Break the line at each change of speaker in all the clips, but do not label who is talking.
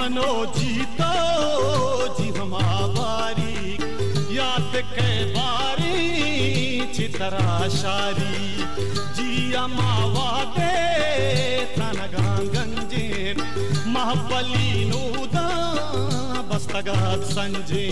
मनो जीतो जी हमारी याद के बारी चितरा शारी जी अमावा दे तनगा गंजे महपली नूदा बस्तगात संजे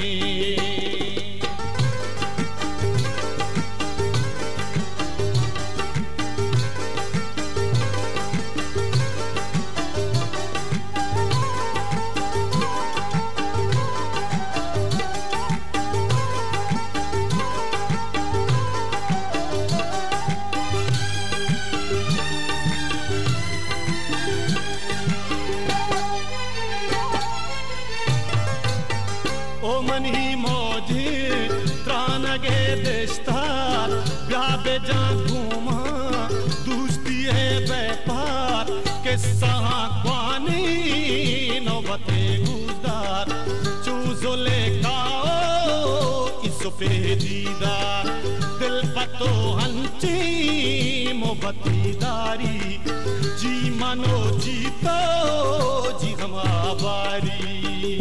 ओ मनी मोजी त्रानगे देशतार ब्याबे जा घूमा दोस्ती है व्यापार के सहाक्वानी नौबते गुजदार चूजोले काओ इसो पे दीदार दिल पतो हंची मोबतीदारी जी मनो जीतो जी हमारी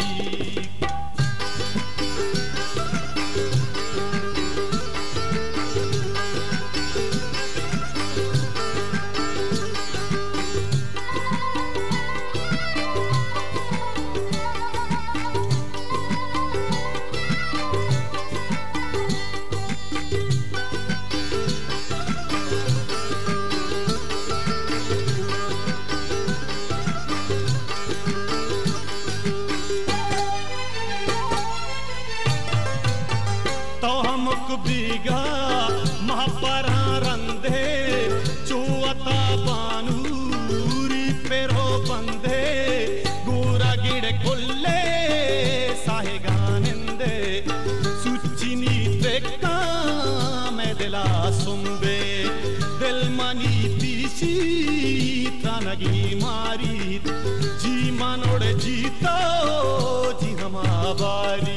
तो हमक बीगा महापरा रंधे चुअता बानूरी पेरो बंदे गोरा गिड़ कुल्ले साहे गानिंदे सुचिनी ट्रेक्का में दिला सुम्बे दिल मनी पीसी त्रानगी मारी जी मनोड़ जीतो जी हमारी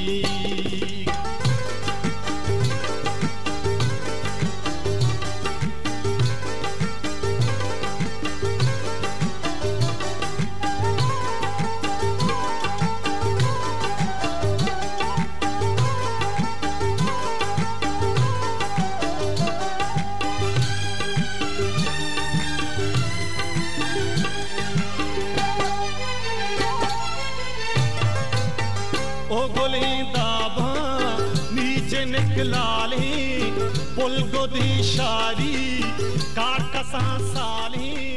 ओ गोली दाबा नीचे निकला ली पुल गो दी शारी काट कसा साली